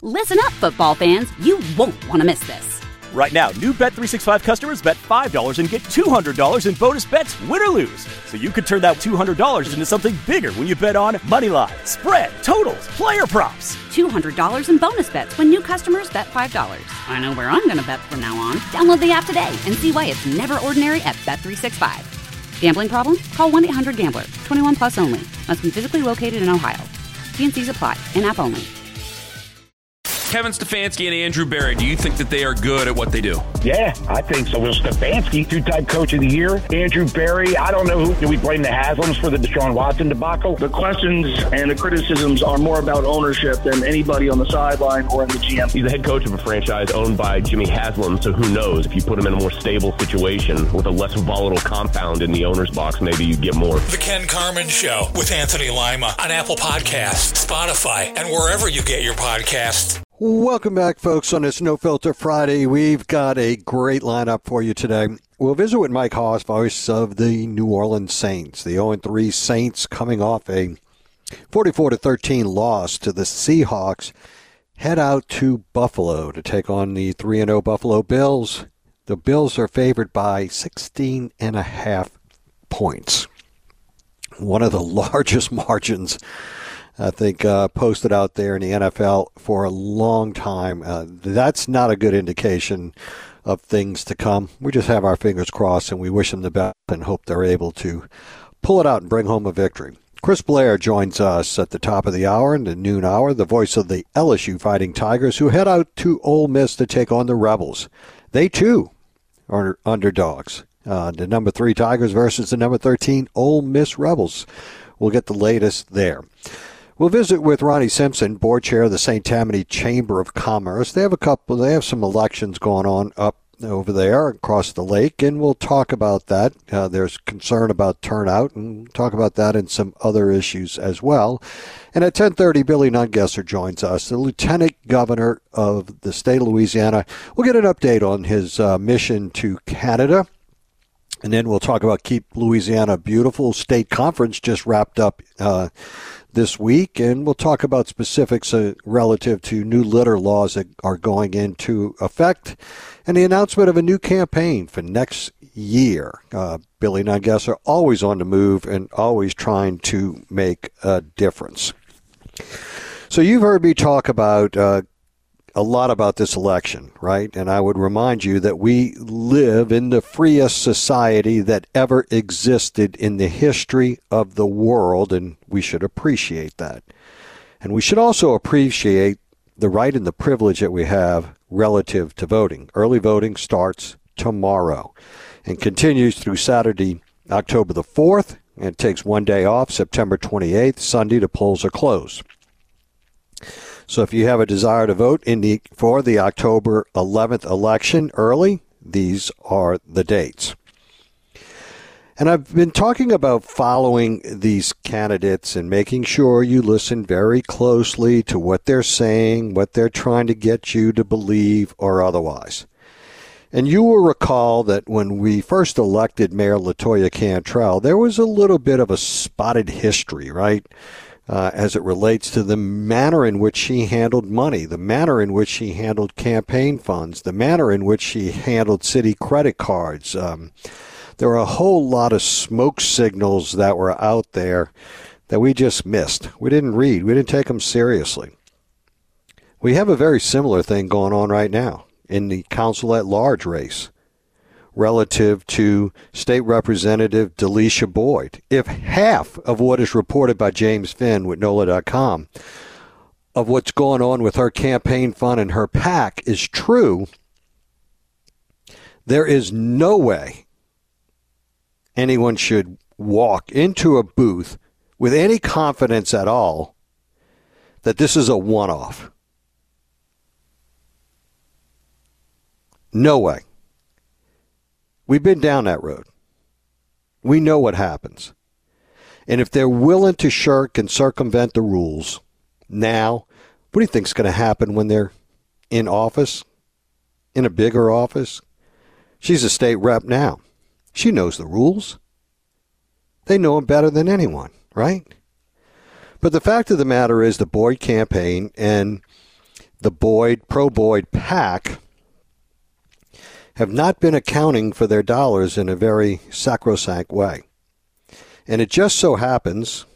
Listen up, football fans. You won't want to miss this. Right now, new Bet365 customers bet $5 and get $200 in bonus bets, win or lose. So you could turn that $200 into something bigger when you bet on money line, spread, totals, player props. $200 in bonus bets when new customers bet $5. I know where I'm going to bet from now on. Download the app today and see why it's never ordinary at Bet365. Gambling problem? Call 1-800-GAMBLER. 21 plus only. Must be physically located in Ohio. T&Cs apply. In-app only. Kevin Stefanski and Andrew Berry, do you think that they are good at what they do? Yeah, I think so. Well, Stefanski, two-time coach of the year. Andrew Berry, I don't know who. Do we blame the Haslams for the Deshaun Watson debacle? The questions and the criticisms are more about ownership than anybody on the sideline or in the GM. He's the head coach of a franchise owned by Jimmy Haslam, so who knows? If you put him in a more stable situation with a less volatile compound in the owner's box, maybe you get more. The Ken Carman Show with Anthony Lima on Apple Podcasts, Spotify, and wherever you get your podcasts. Welcome back, folks, on this No Filter Friday. We've got a great lineup for you today. We'll visit with Mike Hoss, voice of the New Orleans Saints. The 0-3 Saints coming off a 44-13 loss to the Seahawks head out to Buffalo to take on the 3-0 Buffalo Bills. The Bills are favored by 16.5 points. One of the largest margins, I think, posted out there in the NFL for a long time. That's not a good indication of things to come. We just have our fingers crossed, and we wish them the best and hope they're able to pull it out and bring home a victory. Chris Blair joins us at the top of the hour, in the noon hour, the voice of the LSU Fighting Tigers, who head out to Ole Miss to take on the Rebels. They, too, are underdogs. The number 3 Tigers versus the number 13 Ole Miss Rebels. We'll get the latest there. We'll visit with Ronnie Simpson, board chair of the St. Tammany Chamber of Commerce. They have some elections going on up over there across the lake, and we'll talk about that. There's concern about turnout, and we'll talk about that and some other issues as well. And at 10:30, Billy Nungesser joins us, the Lieutenant Governor of the state of Louisiana. We'll get an update on his mission to Canada. And then we'll talk about Keep Louisiana Beautiful. State Conference just wrapped up this week, and we'll talk about specifics relative to new litter laws that are going into effect and the announcement of a new campaign for next year. Billy Nungesser, always on the move and always trying to make a difference. So you've heard me talk about a lot about this election, right? And I would remind you that we live in the freest society that ever existed in the history of the world, and we should appreciate that. And we should also appreciate the right and the privilege that we have relative to voting. Early voting starts tomorrow and continues through Saturday, October the 4th, and it takes one day off, September 28th. Sunday, the polls are closed. So if you have a desire to vote for the October 11th election early, these are the dates. And I've been talking about following these candidates and making sure you listen very closely to what they're saying, what they're trying to get you to believe or otherwise. And you will recall that when we first elected Mayor LaToya Cantrell, there was a little bit of a spotted history, right? As it relates to the manner in which she handled money, the manner in which she handled campaign funds, the manner in which she handled city credit cards. There were a whole lot of smoke signals that were out there that we just missed. We didn't read. We didn't take them seriously. We have a very similar thing going on right now in the council at large race relative to State Representative Delisha Boyd. If half of what is reported by James Finn with NOLA.com of what's going on with her campaign fund and her PAC is true, there is no way anyone should walk into a booth with any confidence at all that this is a one-off. No way. We've been down that road. We know what happens. And if they're willing to shirk and circumvent the rules now, what do you think is going to happen when they're in office, in a bigger office? She's a state rep now. She knows the rules. They know them better than anyone, right? But the fact of the matter is the Boyd campaign and the pro-Boyd PAC have not been accounting for their dollars in a very sacrosanct way. And it just so happens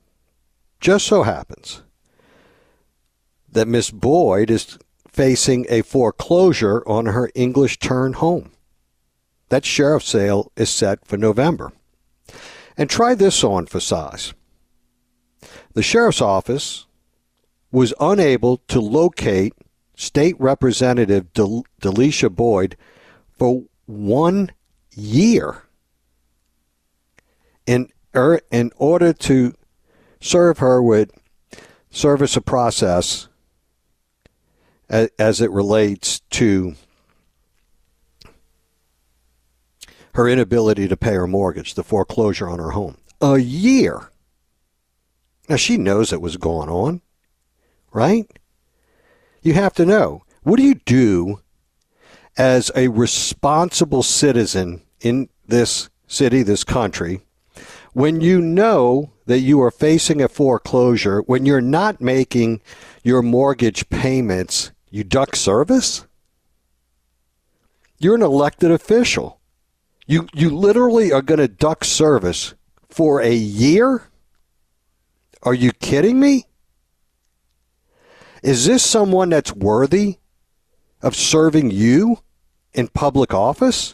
that Miss Boyd is facing a foreclosure on her English Turn home. That sheriff's sale is set for November. And try this on for size. The sheriff's office was unable to locate State Representative Delisha Boyd for 1 year in order to serve her with service of process as it relates to her inability to pay her mortgage, the foreclosure on her home. A year. Now, she knows it was going on, right? You have to know. What do you do as a responsible citizen in this city, this country, when you know that you are facing a foreclosure, when you're not making your mortgage payments, you duck service? You're an elected official. You literally are going to duck service for a year? Are you kidding me? Is this someone that's worthy of serving you in public office?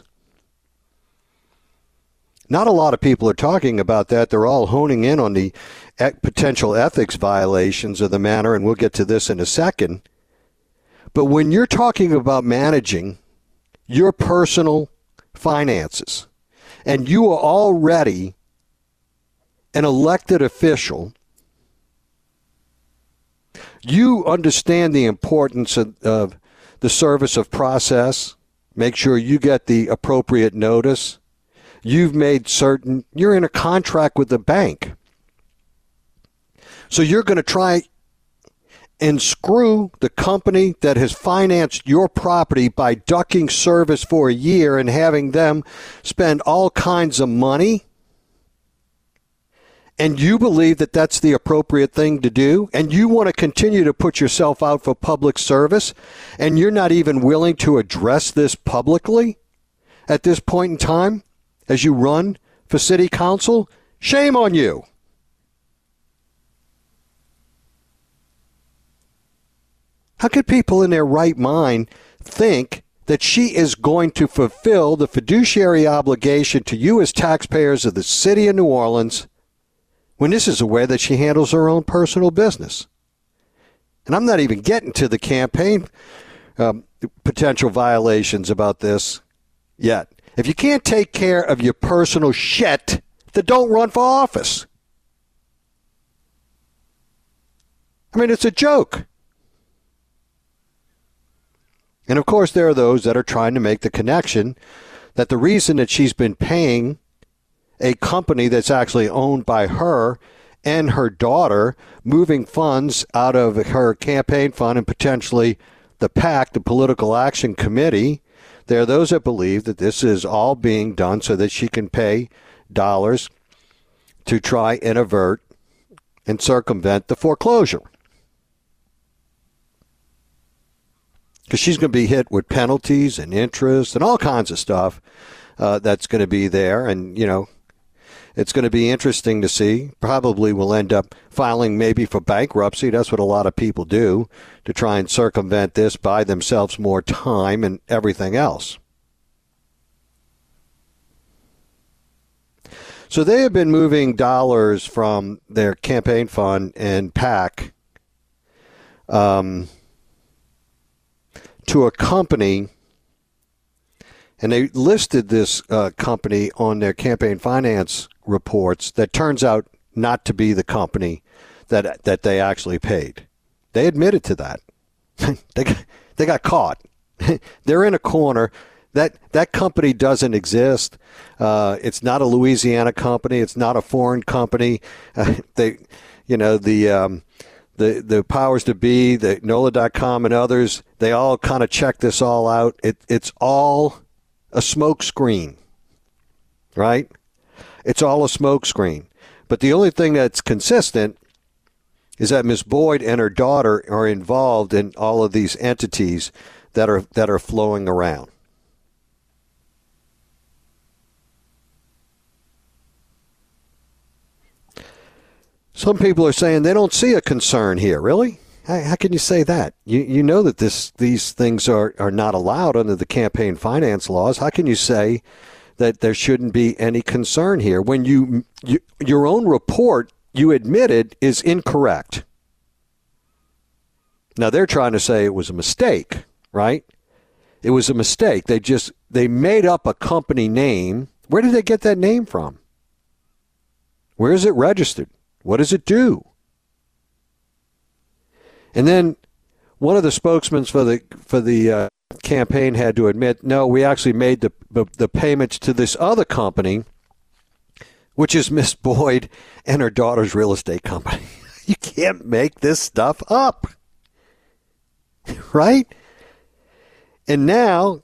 Not a lot of people are talking about that. They're all honing in on the potential ethics violations of the matter, and we'll get to this in a second. But when you're talking about managing your personal finances, and you are already an elected official, you understand the importance of the service of process. Make sure you get the appropriate notice. You've made certain you're in a contract with the bank. So you're going to try and screw the company that has financed your property by ducking service for a year and having them spend all kinds of money? And you believe that that's the appropriate thing to do? And you want to continue to put yourself out for public service? And you're not even willing to address this publicly at this point in time as you run for city council? Shame on you. How could people in their right mind think that she is going to fulfill the fiduciary obligation to you as taxpayers of the city of New Orleans when this is a way that she handles her own personal business? And I'm not even getting to the campaign potential violations about this yet. If you can't take care of your personal shit, then don't run for office. I mean, it's a joke. And, of course, there are those that are trying to make the connection that the reason that she's been paying a company that's actually owned by her and her daughter, moving funds out of her campaign fund and potentially the PAC, the Political Action Committee, there are those that believe that this is all being done so that she can pay dollars to try and avert and circumvent the foreclosure. Because she's going to be hit with penalties and interest and all kinds of stuff that's going to be there. And, you know, it's going to be interesting to see. Probably will end up filing maybe for bankruptcy. That's what a lot of people do to try and circumvent this, buy themselves more time and everything else. So they have been moving dollars from their campaign fund and PAC to a company, and they listed this company on their campaign finance reports that turns out not to be the company that they actually paid. They admitted to that. They got caught. They're in a corner. That company doesn't exist. It's not a Louisiana company. It's not a foreign company. The powers to be, the NOLA.com and others, they all kind of check this all out. It's all a smoke screen, right? It's all a smoke screen. But the only thing that's consistent is that Ms. Boyd and her daughter are involved in all of these entities that are flowing around. Some people are saying they don't see a concern here. Really? How can you say that? You know that these things are not allowed under the campaign finance laws. How can you say that there shouldn't be any concern here when your own report, you admitted, is incorrect? Now, they're trying to say it was a mistake, right? It was a mistake. They made up a company name. Where did they get that name from? Where is it registered? What does it do? And then one of the spokesmen for the campaign had to admit, no, we actually made the payments to this other company, which is Miss Boyd and her daughter's real estate company. You can't make this stuff up, right? And now,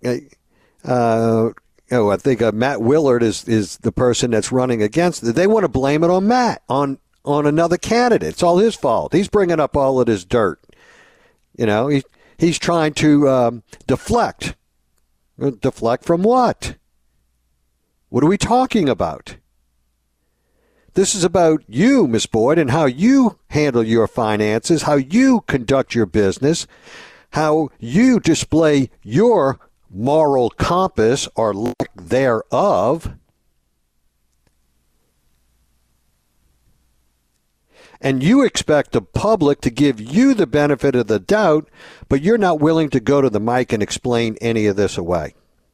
I think Matt Willard is the person that's running against it. They want to blame it on Matt, on another candidate. It's all his fault. He's bringing up all of this dirt. You know, he's trying to deflect. Deflect from what? What are we talking about? This is about you, Miss Boyd, and how you handle your finances, how you conduct your business, how you display your moral compass or lack thereof. And you expect the public to give you the benefit of the doubt, but you're not willing to go to the mic and explain any of this away.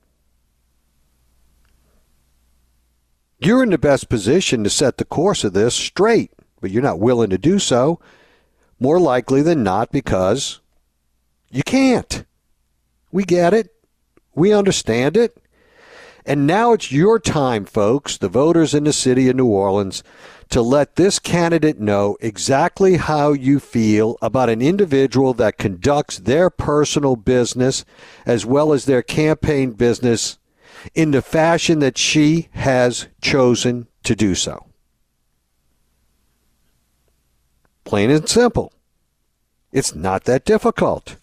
You're in the best position to set the course of this straight, but you're not willing to do so, more likely than not because you can't. We get it. We understand it. And now it's your time, folks, the voters in the city of New Orleans, to let this candidate know exactly how you feel about an individual that conducts their personal business as well as their campaign business in the fashion that she has chosen to do so. Plain and simple. It's not that difficult.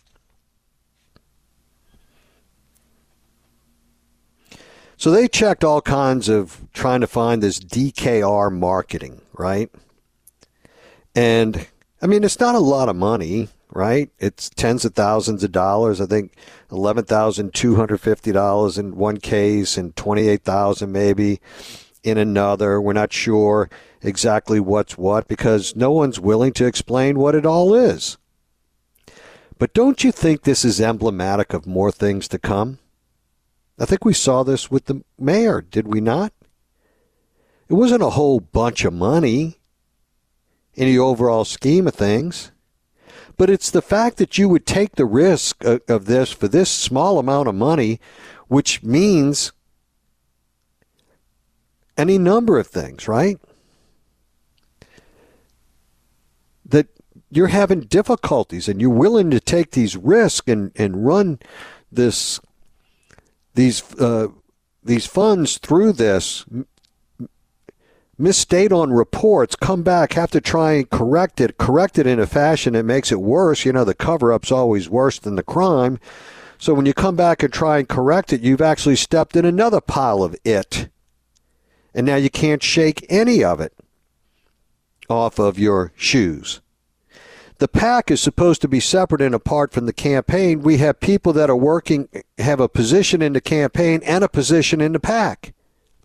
So they checked all kinds of trying to find this DKR marketing, right? And, I mean, it's not a lot of money, right? It's tens of thousands of dollars. I think $11,250 in one case and $28,000 maybe in another. We're not sure exactly what's what because no one's willing to explain what it all is. But don't you think this is emblematic of more things to come? I think we saw this with the mayor, did we not? It wasn't a whole bunch of money in the overall scheme of things, but it's the fact that you would take the risk of this for this small amount of money, which means any number of things, right? That you're having difficulties and you're willing to take these risks and run these funds through this, misstate on reports, come back, have to try and correct it in a fashion that makes it worse. You know, the cover-up's always worse than the crime. So when you come back and try and correct it, you've actually stepped in another pile of it. And now you can't shake any of it off of your shoes. The PAC is supposed to be separate and apart from the campaign. We have people that are working, have a position in the campaign and a position in the PAC.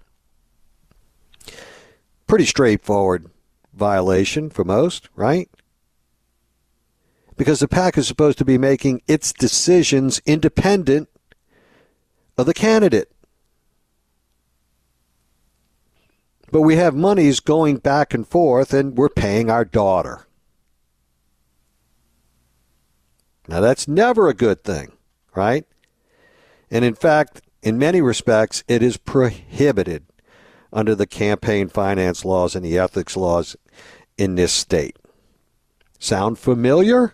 Pretty straightforward violation for most, right? Because the PAC is supposed to be making its decisions independent of the candidate. But we have monies going back and forth, and we're paying our daughter. Now, that's never a good thing, right? And in fact, in many respects, it is prohibited under the campaign finance laws and the ethics laws in this state. Sound familiar?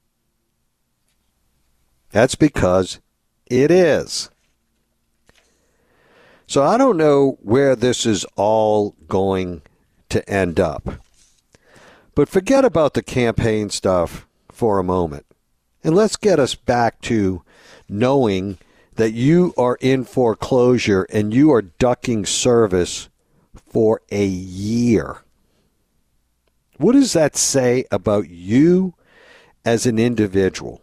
That's because it is. So I don't know where this is all going to end up. But forget about the campaign stuff for a moment. And let's get us back to knowing that you are in foreclosure and you are ducking service for a year. What does that say about you as an individual?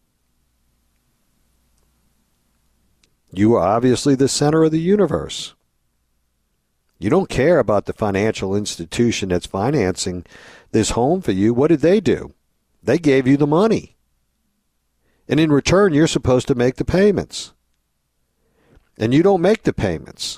You are obviously the center of the universe. You don't care about the financial institution that's financing this home for you. What did they do? They gave you the money. And in return, you're supposed to make the payments. And you don't make the payments.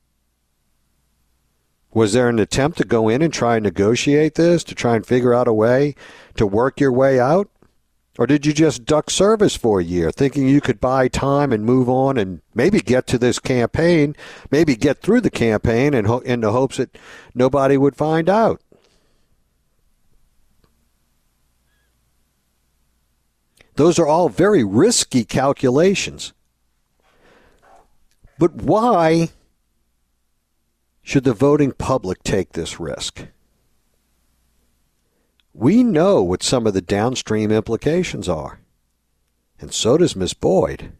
Was there an attempt to go in and try and negotiate this, to try and figure out a way to work your way out? Or did you just duck service for a year, thinking you could buy time and move on and maybe get to this campaign, maybe get through the campaign in the hopes that nobody would find out? Those are all very risky calculations. But why should the voting public take this risk? We know what some of the downstream implications are. And so does Miss Boyd.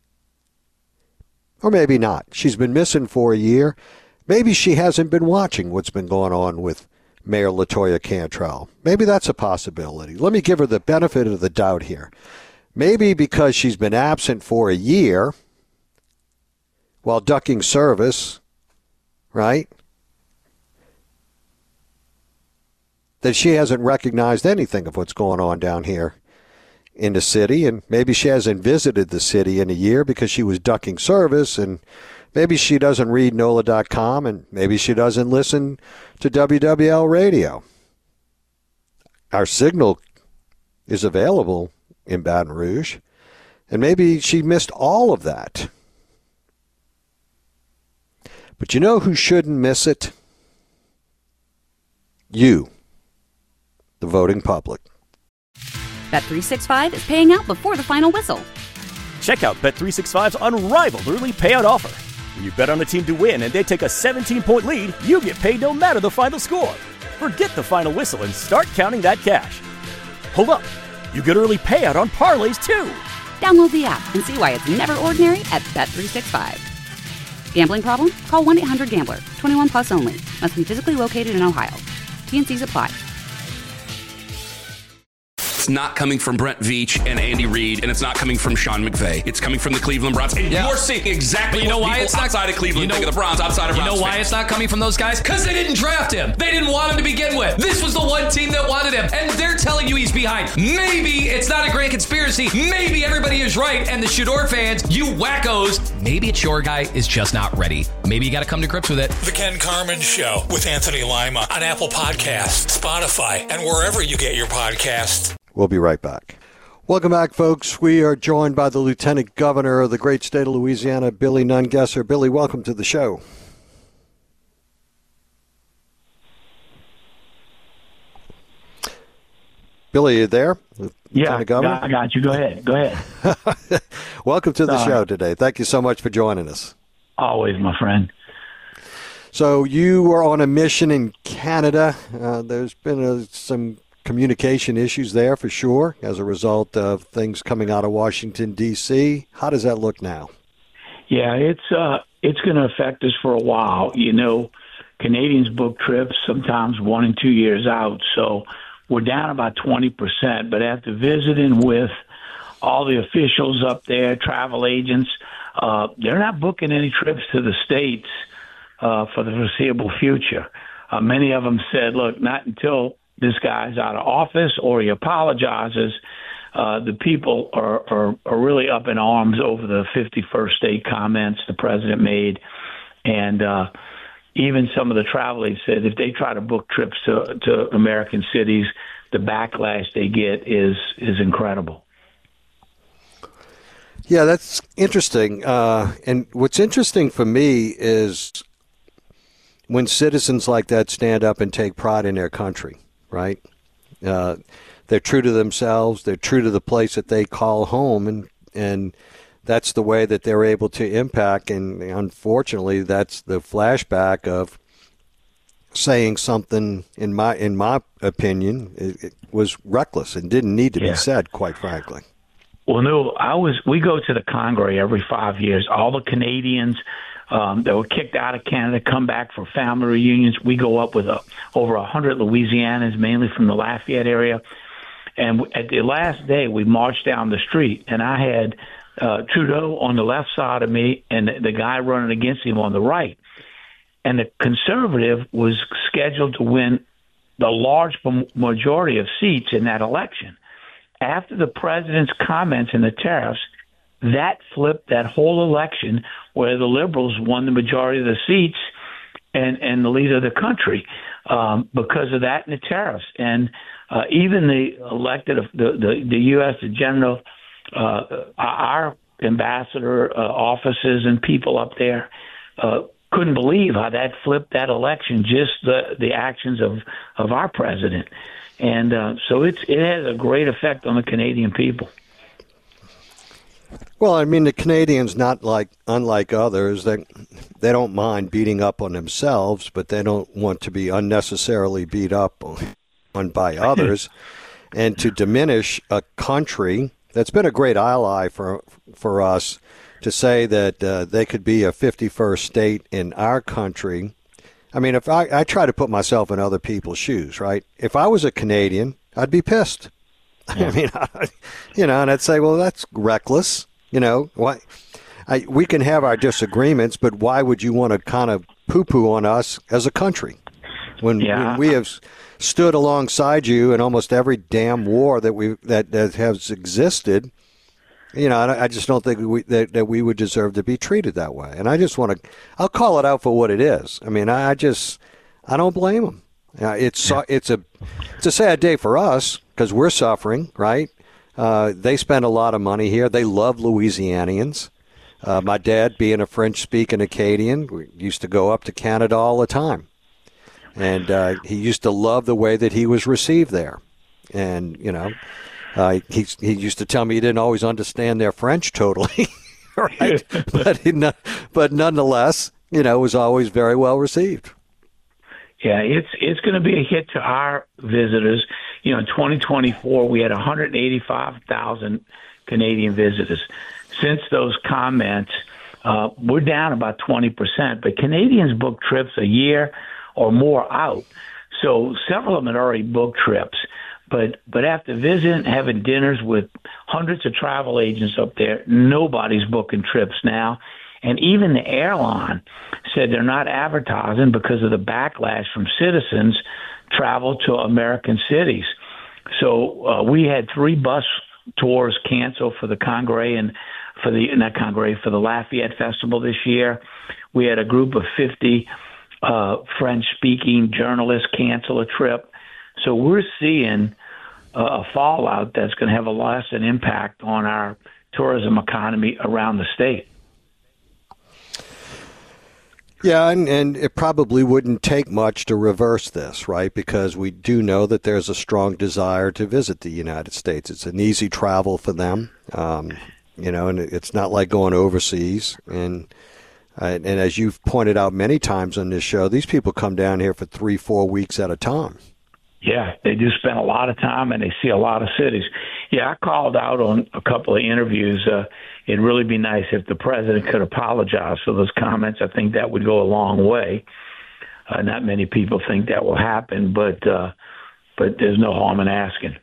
Or maybe not. She's been missing for a year. Maybe she hasn't been watching what's been going on with Mayor LaToya Cantrell. Maybe that's a possibility. Let me give her the benefit of the doubt here. Maybe because she's been absent for a year while ducking service, right, that she hasn't recognized anything of what's going on down here in the city, and maybe she hasn't visited the city in a year because she was ducking service, and maybe she doesn't read NOLA.com, and maybe she doesn't listen to WWL radio. Our signal is available in Baton Rouge, and maybe she missed all of that. But you know who shouldn't miss it? You, the voting public. Bet365 is paying out before the final whistle. Check out Bet365's unrivaled early payout offer. When you bet on a team to win and they take a 17-point lead, you get paid no matter the final score. Forget the final whistle and start counting that cash. Hold up. You get early payout on parlays, too. Download the app and see why it's never ordinary at Bet365. Gambling problem? Call 1-800-GAMBLER. 21 plus only. Must be physically located in Ohio. T&Cs apply. It's not coming from Brent Veach and Andy Reid, and it's not coming from Sean McVay. It's coming from the Cleveland Browns. And you're seeing exactly what people outside of Cleveland think of the Browns, outside of Browns You know why fans. it's not coming from those guys? Because they didn't draft him. They didn't want him to begin with. This was the one team that wanted him, and they're telling you he's behind. Maybe it's not a grand conspiracy. Maybe everybody is right, and the Shador fans, you wackos, maybe it's your guy is just not ready. Maybe you got to come to grips with it. The Ken Carman Show with Anthony Lima on Apple Podcasts, Spotify, and wherever you get your podcasts. We'll be right back. Welcome back, folks. We are joined by the Lieutenant Governor of the great state of Louisiana, Billy Nungesser. Billy, welcome to the show. Billy, you there? Yeah, Governor? I got you. Go ahead. Welcome to the show today. Thank you so much for joining us. Always, my friend. So you were on a mission in Canada. There's been some communication issues there for sure as a result of things coming out of Washington, D.C. How does that look now? Yeah, it's going to affect us for a while. You know, Canadians book trips sometimes 1 and 2 years out, so we're down about 20%. But after visiting with all the officials up there, travel agents, they're not booking any trips to the States for the foreseeable future. Many of them said, look, not until this guy's out of office or he apologizes. The people are really up in arms over the 51st state comments the president made. And even some of the travel agents said if they try to book trips to American cities, the backlash they get is incredible. Yeah, that's interesting. And what's interesting for me is when citizens like that stand up and take pride in their country. Right? They're true to themselves. They're true to the place that they call home, and that's the way that they're able to impact. And unfortunately, that's the flashback of saying something, in my opinion, it was reckless and didn't need to be said, quite frankly. Well, no, we go to the Congrès every 5 years. All the Canadians that were kicked out of Canada come back for family reunions. We go up with over 100 Louisianans, mainly from the Lafayette area. And at the last day, we marched down the street, and I had Trudeau on the left side of me and the guy running against him on the right. And the Conservative was scheduled to win the large majority of seats in that election. After the president's comments in the tariffs, that flipped that whole election where the Liberals won the majority of the seats and the lead of the country because of that and the tariffs. And even the elected, the U.S. General, our ambassador offices and people up there couldn't believe how that flipped that election, just the actions of our president. And so it has a great effect on the Canadian people. Well, I mean, the Canadians, unlike others, they don't mind beating up on themselves, but they don't want to be unnecessarily beat up on by others. And to diminish a country that's been a great ally for us, to say that they could be a 51st state in our country. I mean, if I try to put myself in other people's shoes, right? If I was a Canadian, I'd be pissed. Yeah. I mean, and I'd say, well, that's reckless. Why? We can have our disagreements, but why would you want to kind of poo-poo on us as a country when we have stood alongside you in almost every damn war that has existed? I just don't think that we would deserve to be treated that way. And I just I'll call it out for what it is. I mean, I don't blame them. It's a sad day for us because we're suffering, right? They spend a lot of money here. They love Louisianians. My dad, being a French-speaking Acadian, we used to go up to Canada all the time. And he used to love the way that he was received there. And, he used to tell me he didn't always understand their French totally, right? but nonetheless, was always very well received. Yeah, it's going to be a hit to our visitors. In 2024, we had 185,000 Canadian visitors. Since those comments, we're down about 20%, but Canadians book trips a year or more out. So several of them had already booked trips. But after visiting, having dinners with hundreds of travel agents up there, nobody's booking trips now. And even the airline said they're not advertising because of the backlash from citizens travel to American cities. So we had 3 bus tours canceled for the Congrès and for the Lafayette Festival this year. We had a group of 50 French-speaking journalists cancel a trip. So we're seeing a fallout that's going to have a lasting impact on our tourism economy around the state. Yeah, and it probably wouldn't take much to reverse this, right? Because we do know that there's a strong desire to visit the United States. It's an easy travel for them, and it's not like going overseas. And as you've pointed out many times on this show, these people come down here for 3-4 weeks at a time. Yeah, they do spend a lot of time and they see a lot of cities. Yeah, I called out on a couple of interviews. It'd really be nice if the president could apologize for those comments. I think that would go a long way. Not many people think that will happen, but there's no harm in asking.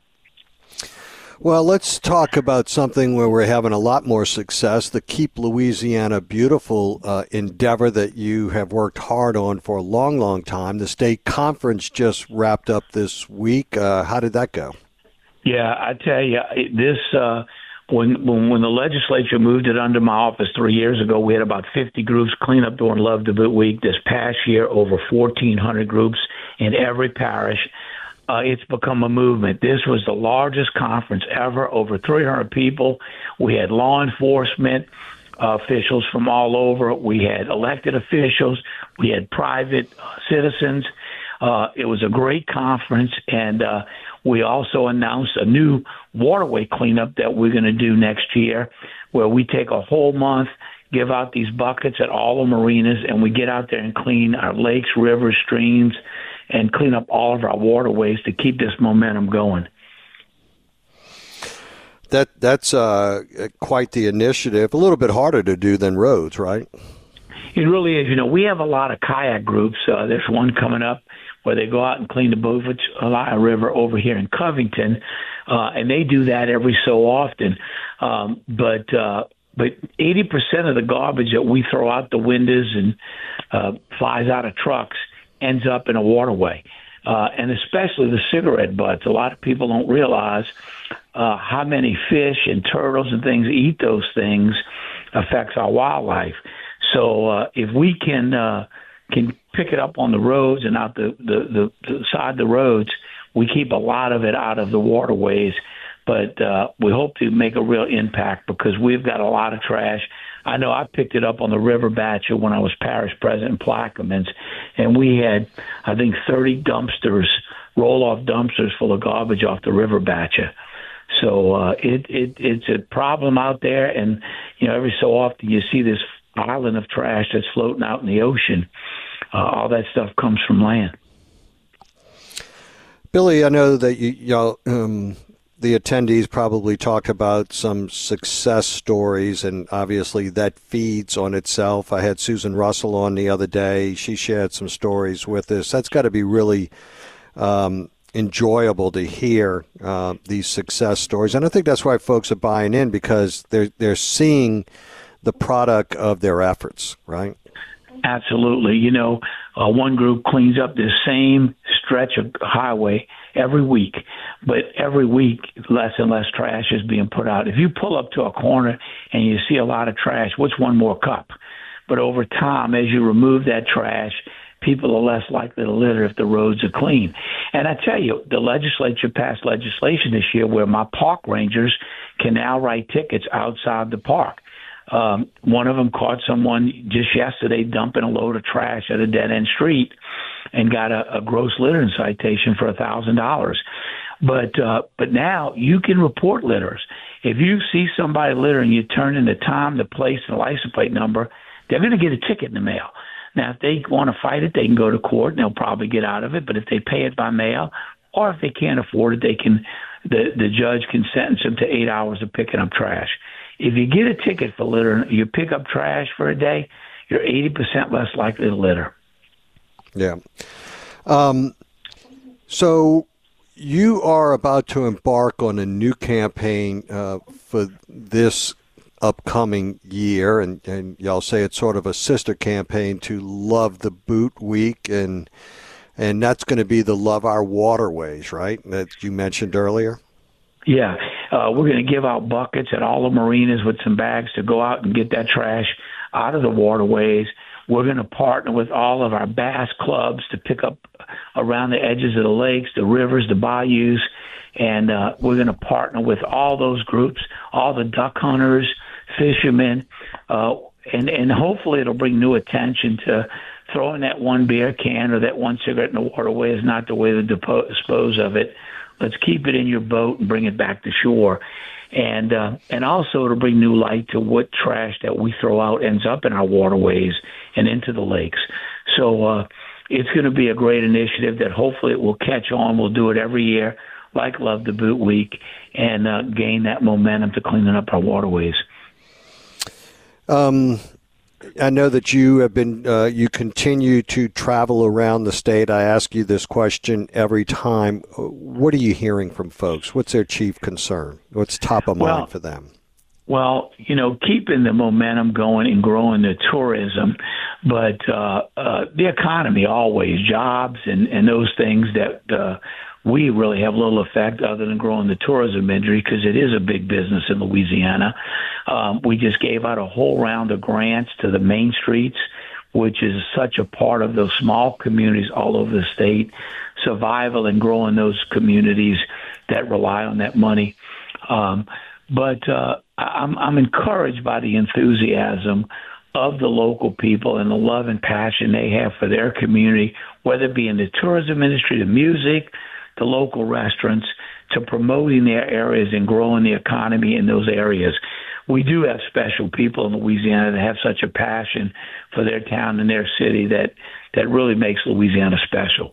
Well, let's talk about something where we're having a lot more success, the Keep Louisiana Beautiful endeavor that you have worked hard on for a long, long time. The state conference just wrapped up this week. How did that go? Yeah, I tell you, this when the legislature moved it under my office 3 years ago, we had about 50 groups clean up during Love to Boot Week. This past year, over 1,400 groups in every parish. It's become a movement. This was the largest conference ever, over 300 people. We had law enforcement officials from all over. We had elected officials. We had private citizens. It was a great conference, and we also announced a new waterway cleanup that we're going to do next year, where we take a whole month, give out these buckets at all the marinas, and we get out there and clean our lakes, rivers, streams, and clean up all of our waterways to keep this momentum going. That's quite the initiative. A little bit harder to do than roads, right? It really is. We have a lot of kayak groups. There's one coming up where they go out and clean the Beaufort River over here in Covington, and they do that every so often. But 80% of the garbage that we throw out the windows and flies out of trucks ends up in a waterway, and especially the cigarette butts. A lot of people don't realize how many fish and turtles and things eat those things affects our wildlife. So if we can pick it up on the roads and out the side of the roads, we keep a lot of it out of the waterways. But we hope to make a real impact because we've got a lot of trash. I know I picked it up on the River Batcher when I was parish president in Plaquemines, and we had, I think, 30 dumpsters, roll-off dumpsters full of garbage off the River Batcher. So it's a problem out there, and every so often you see this island of trash that's floating out in the ocean. All that stuff comes from land. Billy, I know that the attendees probably talked about some success stories, and obviously that feeds on itself. I had Susan Russell on the other day. She shared some stories with us. That's got to be really enjoyable to hear these success stories, and I think that's why folks are buying in, because they're seeing the product of their efforts, right? Absolutely. One group cleans up the same stretch of highway every week, but every week less and less trash is being put out. If you pull up to a corner and you see a lot of trash, what's one more cup? But over time, as you remove that trash, people are less likely to litter if the roads are clean. And I tell you, the legislature passed legislation this year where my park rangers can now write tickets outside the park. One of them caught someone just yesterday dumping a load of trash at a dead-end street and got a gross littering citation for $1,000. But now you can report litters. If you see somebody littering, you turn in the time, the place, and the license plate number, they're going to get a ticket in the mail. Now, if they want to fight it, they can go to court, and they'll probably get out of it. But if they pay it by mail, or if they can't afford it, the judge can sentence them to 8 hours of picking up trash. If you get a ticket for littering, you pick up trash for a day, you're 80% less likely to litter. Yeah. So you are about to embark on a new campaign for this upcoming year, and y'all say it's sort of a sister campaign to Love the Boot Week, and that's going to be the Love Our Waterways, right, that you mentioned earlier? Yeah. We're going to give out buckets at all the marinas with some bags to go out and get that trash out of the waterways. We're going to partner with all of our bass clubs to pick up around the edges of the lakes, the rivers, the bayous, and we're going to partner with all those groups, all the duck hunters, fishermen, and hopefully it'll bring new attention to throwing that one beer can or that one cigarette in the waterway is not the way to dispose of it. Let's keep it in your boat and bring it back to shore. And also it'll bring new light to what trash that we throw out ends up in our waterways and into the lakes. So it's going to be a great initiative that hopefully it will catch on. We'll do it every year like Love the Boot Week and gain that momentum to cleaning up our waterways. I know that you have been, you continue to travel around the state. I ask you this question every time. What are you hearing from folks? What's their chief concern? What's top of mind for them? Well, keeping the momentum going and growing the tourism, but the economy always, jobs and those things that we really have little effect other than growing the tourism industry because it is a big business in Louisiana. We just gave out a whole round of grants to the main streets, which is such a part of those small communities all over the state, survival and growing those communities that rely on that money. But I'm encouraged by the enthusiasm of the local people and the love and passion they have for their community, whether it be in the tourism industry, the music, the local restaurants, to promoting their areas and growing the economy in those areas. we do have special people in Louisiana that have such a passion for their town and their city that really makes Louisiana special.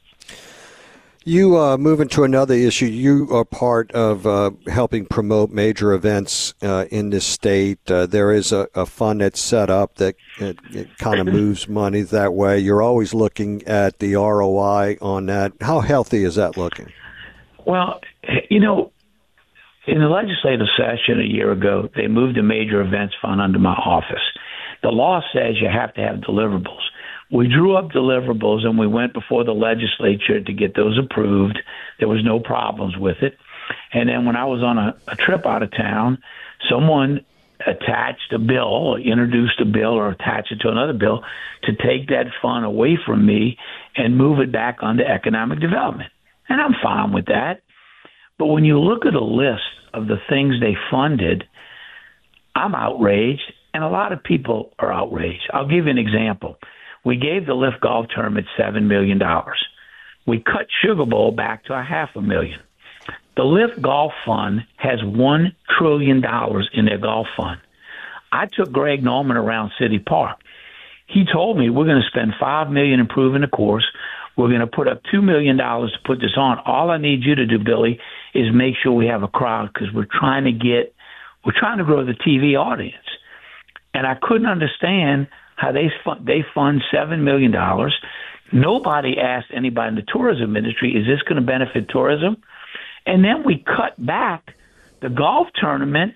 You move into another issue. You are part of helping promote major events in this state. There is a fund that's set up that it kind of moves money that way. You're always looking at the ROI on that. How healthy is that looking? Well, in the legislative session a year ago, they moved a major events fund under my office. The law says you have to have deliverables. We drew up deliverables, and we went before the legislature to get those approved. There was no problems with it. And then when I was on a trip out of town, someone attached a bill, or introduced a bill, or attached it to another bill to take that fund away from me and move it back onto economic development. And I'm fine with that. But when you look at a list of the things they funded, I'm outraged, and a lot of people are outraged. I'll give you an example. We gave the Lift Golf Tournament $7 million. We cut Sugar Bowl back to $500,000. The Lift Golf Fund has $1 trillion in their golf fund. I took Greg Norman around City Park. He told me we're going to spend $5 million improving the course. We're going to put up $2 million to put this on. All I need you to do, Billy, is make sure we have a crowd because we're trying to grow the TV audience. And I couldn't understand how they fund $7 million. Nobody asked anybody in the tourism industry, is this going to benefit tourism? And then we cut back the golf tournament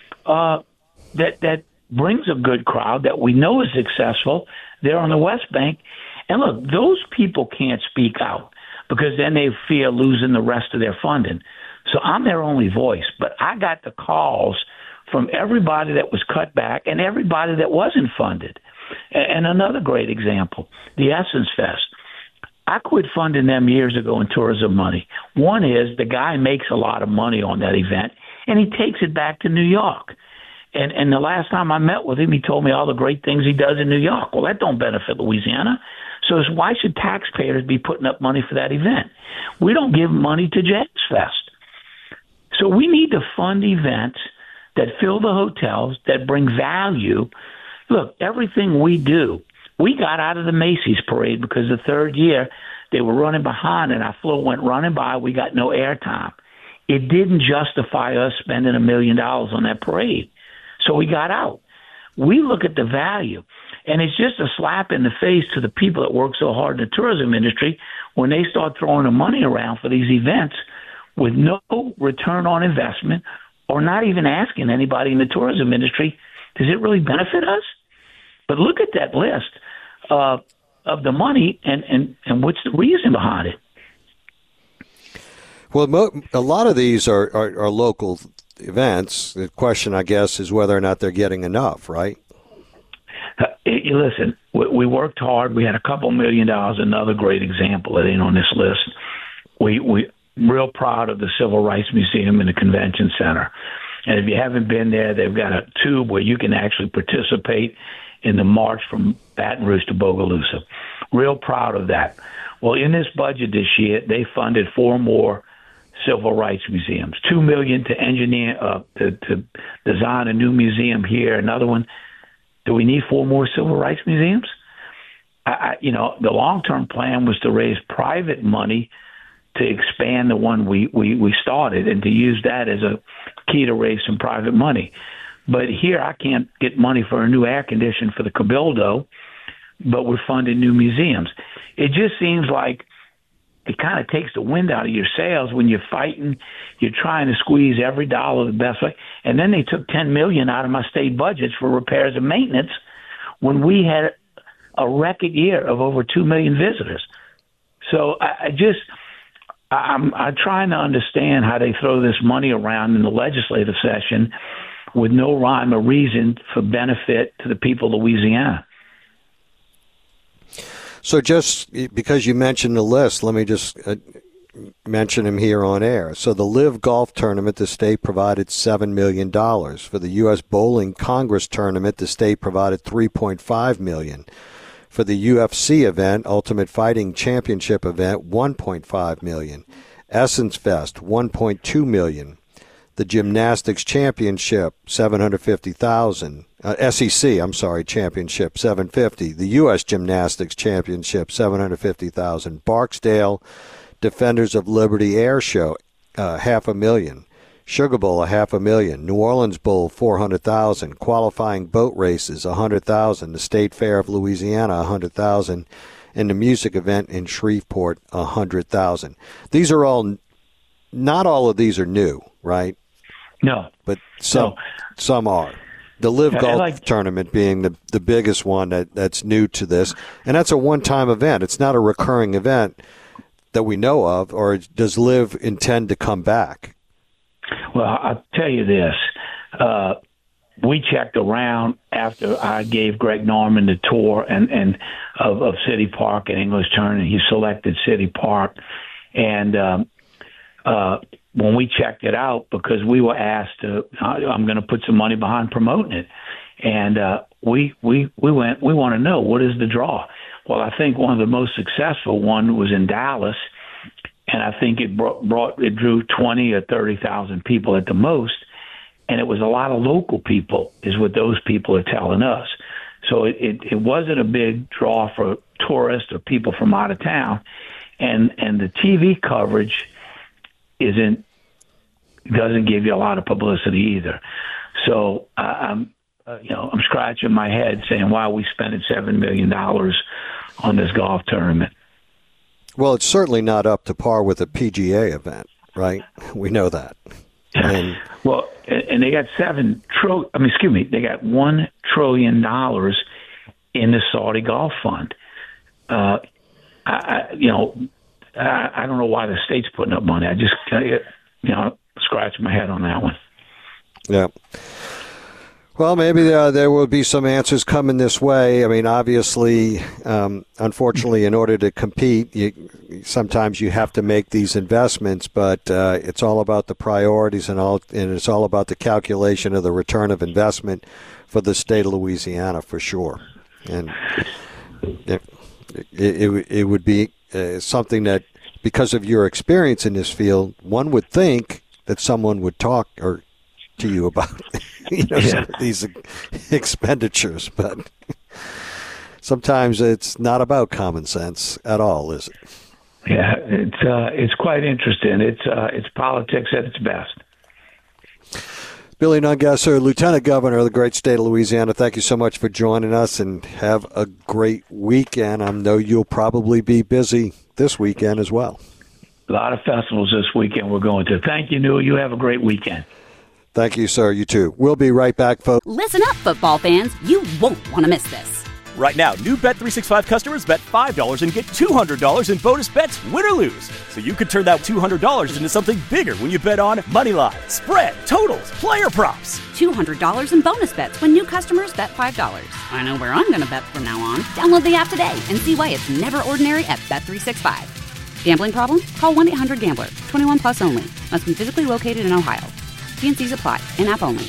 that brings a good crowd that we know is successful there on the West Bank. And look, those people can't speak out because then they fear losing the rest of their funding. So I'm their only voice. But I got the calls from everybody that was cut back and everybody that wasn't funded. And another great example, the Essence Fest. I quit funding them years ago in tourism money. One is the guy makes a lot of money on that event, and he takes it back to New York. And the last time I met with him, he told me all the great things he does in New York. Well, that don't benefit Louisiana. So why should taxpayers be putting up money for that event? We don't give money to Jazz Fest. So we need to fund events that fill the hotels, that bring value. Look, everything we do, we got out of the Macy's parade because the third year they were running behind and our float went running by. We got no airtime. It didn't justify us spending $1 million on that parade. So we got out. We look at the value, and it's just a slap in the face to the people that work so hard in the tourism industry when they start throwing the money around for these events with no return on investment or not even asking anybody in the tourism industry, does it really benefit us? But look at that list of the money and what's the reason behind it. Well, a lot of these are local events. The question, I guess, is whether or not they're getting enough, right? Listen, we worked hard. We had a couple $1 million. Another great example that ain't on this list. We real proud of the Civil Rights Museum in the Convention Center. And if you haven't been there, they've got a tube where you can actually participate in the march from Baton Rouge to Bogalusa. Real proud of that. Well, in this budget this year, they funded 4 more civil rights museums. $2 million to engineer to design a new museum here. Another one. Do we need 4 more civil rights museums? The long-term plan was to raise private money to expand the one we started and to use that as a key to raise some private money. But here I can't get money for a new air conditioner for the Cabildo, but we're funding new museums. It just seems like it kind of takes the wind out of your sails when you're fighting. You're trying to squeeze every dollar the best way. And then they took $10 million out of my state budgets for repairs and maintenance when we had a record year of over 2 million visitors. So I'm trying to understand how they throw this money around in the legislative session with no rhyme or reason for benefit to the people of Louisiana. So just because you mentioned the list, let me just mention them here on air. So the Live Golf Tournament, the state provided $7 million. For the U.S. Bowling Congress Tournament, the state provided $3.5 million. For the UFC event, Ultimate Fighting Championship event, $1.5 million. Essence Fest, $1.2 million. The Gymnastics Championship, $750,000. SEC, championship, $750,000. The U.S. Gymnastics Championship, $750,000. Barksdale Defenders of Liberty Air Show, $500,000. Sugar Bowl, $500,000. New Orleans Bowl, $400,000. Qualifying boat races, $100,000. The State Fair of Louisiana, $100,000. And the music event in Shreveport, $100,000. These are all, not all of these are new, right? No. But some are. The Live Golf Tournament being the biggest one that's new to this. And that's a one-time event. It's not a recurring event that we know of, or does Live intend to come back? Well, I'll tell you this. We checked around after I gave Greg Norman the tour and of City Park and English Turn, and he selected City Park. And when we checked it out, because we were asked I'm going to put some money behind promoting it, and we went. We want to know, what is the draw? Well, I think one of the most successful one was in Dallas, and I think it drew 20 or 30,000 people at the most, and it was a lot of local people, is what those people are telling us. So it wasn't a big draw for tourists or people from out of town, and the TV coverage doesn't give you a lot of publicity either. So I'm scratching my head saying, why are we spending $7 million on this golf tournament? Well, it's certainly not up to par with a PGA event, right? We know that. And well, and they got $1 trillion in the Saudi Golf Fund. I don't know why the state's putting up money. I just, scratch my head on that one. Yeah. Well, maybe there will be some answers coming this way. I mean, obviously, unfortunately, in order to compete, sometimes you have to make these investments, but it's all about the priorities and it's all about the calculation of the return of investment for the state of Louisiana, for sure. And it would be something that, because of your experience in this field, one would think that someone would talk to you about some of these expenditures, but sometimes it's not about common sense at all, is it? Yeah, it's quite interesting. It's politics at its best. Billy Nungesser, Lieutenant Governor of the great state of Louisiana, thank you so much for joining us, and have a great weekend. I know you'll probably be busy this weekend as well. A lot of festivals this weekend we're going to. Thank you, Newell. You have a great weekend. Thank you, sir. You too. We'll be right back, folks. Listen up, football fans. You won't want to miss this. Right now, new Bet365 customers bet $5 and get $200 in bonus bets, win or lose. So you could turn that $200 into something bigger when you bet on moneyline, spread, totals, player props. $200 in bonus bets when new customers bet $5. I know where I'm going to bet from now on. Download the app today and see why it's never ordinary at Bet365. Gambling problem? Call 1-800-GAMBLER. 21 plus only. Must be physically located in Ohio. T&Cs apply. In-app only.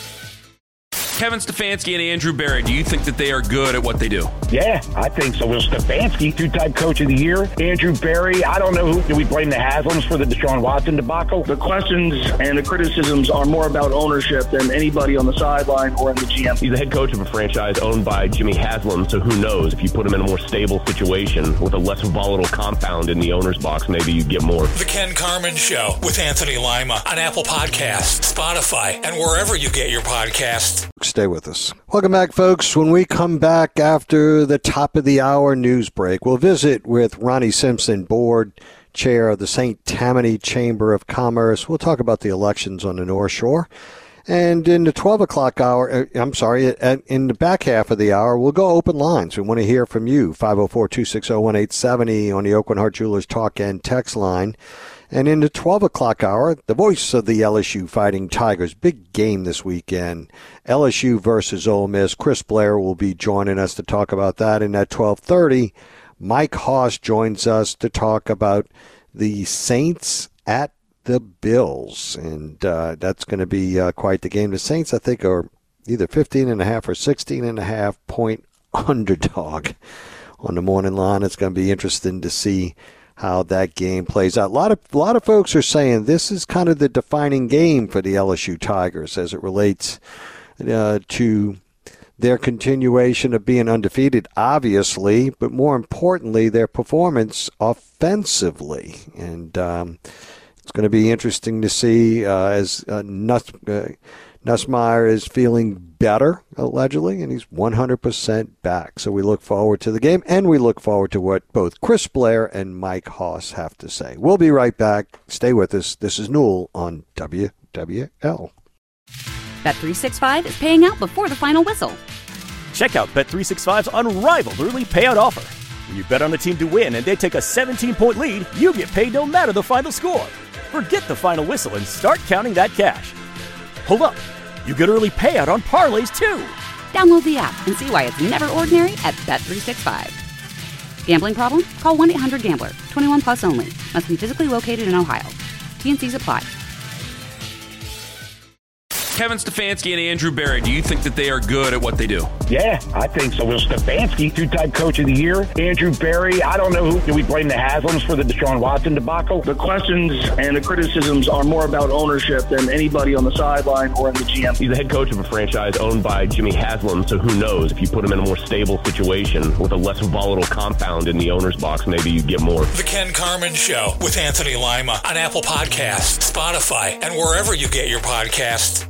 Kevin Stefanski and Andrew Berry, do you think that they are good at what they do? Yeah, I think so. Will Stefanski, two-time coach of the year. Andrew Berry, I don't know do we blame the Haslams for the Deshaun Watson debacle? The questions and the criticisms are more about ownership than anybody on the sideline or in the GM. He's the head coach of a franchise owned by Jimmy Haslam, so who knows? If you put him in a more stable situation with a less volatile compound in the owner's box, maybe you get more. The Ken Carman Show with Anthony Lima on Apple Podcasts, Spotify, and wherever you get your podcasts. Stay with us. Welcome back, folks. When we come back after the top of the hour news break, we'll visit with Ronnie Simpson, board chair of the St. Tammany Chamber of Commerce. We'll talk about the elections on the North Shore. And in the 12 o'clock hour, in the back half of the hour, we'll go open lines. We want to hear from you, 504-260-1870 on the Oakland Heart Jewelers talk and text line. And in the 12 o'clock hour, the voice of the LSU Fighting Tigers. Big game this weekend. LSU versus Ole Miss. Chris Blair will be joining us to talk about that. And at 12:30, Mike Hoss joins us to talk about the Saints at the Bills. And that's going to be quite the game. The Saints, I think, are either 15.5 or 16.5 point underdog on the morning line. It's going to be interesting to see how that game plays out. A lot of folks are saying this is kind of the defining game for the LSU Tigers as it relates to their continuation of being undefeated, obviously, but more importantly, their performance offensively. And it's going to be interesting to see as Nussmeier is feeling better, allegedly, and he's 100% back. So we look forward to the game, and we look forward to what both Chris Blair and Mike Hoss have to say. We'll be right back. Stay with us. This is Newell on WWL. Bet365 is paying out before the final whistle. Check out Bet365's unrivaled early payout offer. When you bet on a team to win and they take a 17-point lead, you get paid no matter the final score. Forget the final whistle and start counting that cash. Hold up. You get early payout on parlays, too. Download the app and see why it's never ordinary at Bet365. Gambling problem? Call 1-800-GAMBLER. 21 plus only. Must be physically located in Ohio. T&Cs apply. Kevin Stefanski and Andrew Berry, do you think that they are good at what they do? Yeah, I think so. Will Stefanski, two-time coach of the year. Andrew Berry, I don't know who. Do we blame the Haslams for the Deshaun Watson debacle? The questions and the criticisms are more about ownership than anybody on the sideline or in the GM. He's the head coach of a franchise owned by Jimmy Haslam, so who knows? If you put him in a more stable situation with a less volatile compound in the owner's box, maybe you get more. The Ken Carman Show with Anthony Lima on Apple Podcasts, Spotify, and wherever you get your podcasts.